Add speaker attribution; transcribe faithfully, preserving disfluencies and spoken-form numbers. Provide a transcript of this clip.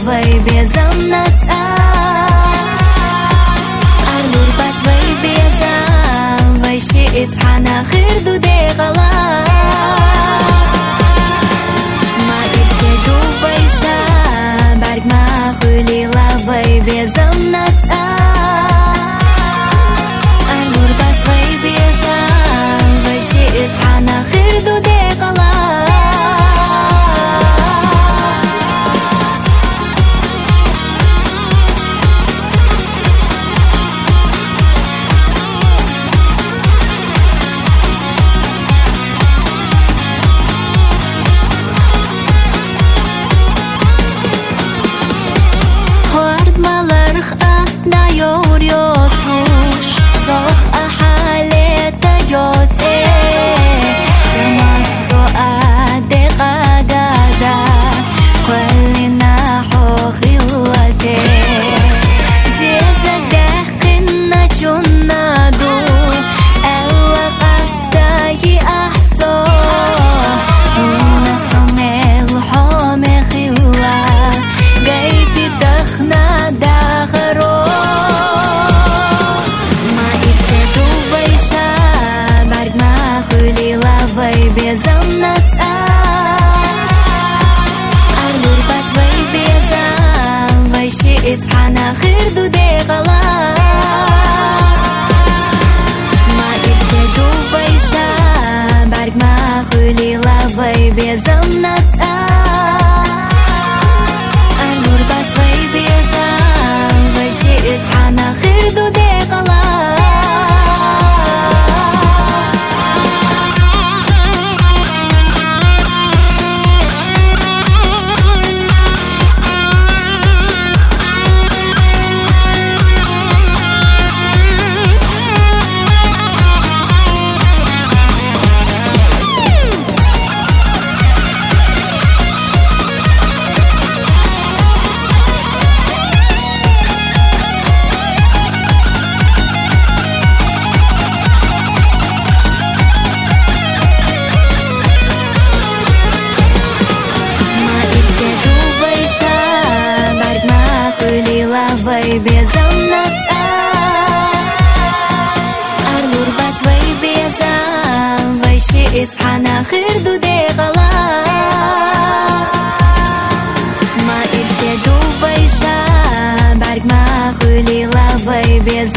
Speaker 1: وای بێزەم نەچا ئەلووربەت وای بێزەم وای شێت حەنا خرد و دێغەڵا ما ئیرسێ دوو وایشە بەرگمە خولیڵە وای بێزەم نەچا ئەلووربەت وای بێزەم وای شێت حەنا خرد و دێغەڵا Yor yotuş, soğuk ahalete yote. Semas soade qagada, kullina xoxilate. Zezagah qinna chunnadu, ewa qastayi ahso. Huna samel home khilla, gayti takhna dakhro. وای بێزەم نەچا ئەلووربەت وای بێزەم وای شێت حەنا خرد و دێغەڵا ما ئیرسێ دوو وایشە بەرگمە خولیڵە وای بێزەم نەچا ئەلووربەت وای بێزەم وای شێت حەنا خرد و دێغەڵا وای بێزەم نەچا ئەلووربەت وای بێزەم وای شێت حەنا خرد و دێغەڵا ما ئیرسێ دوو وایشە بەرگمە خولیڵە وای بێزەم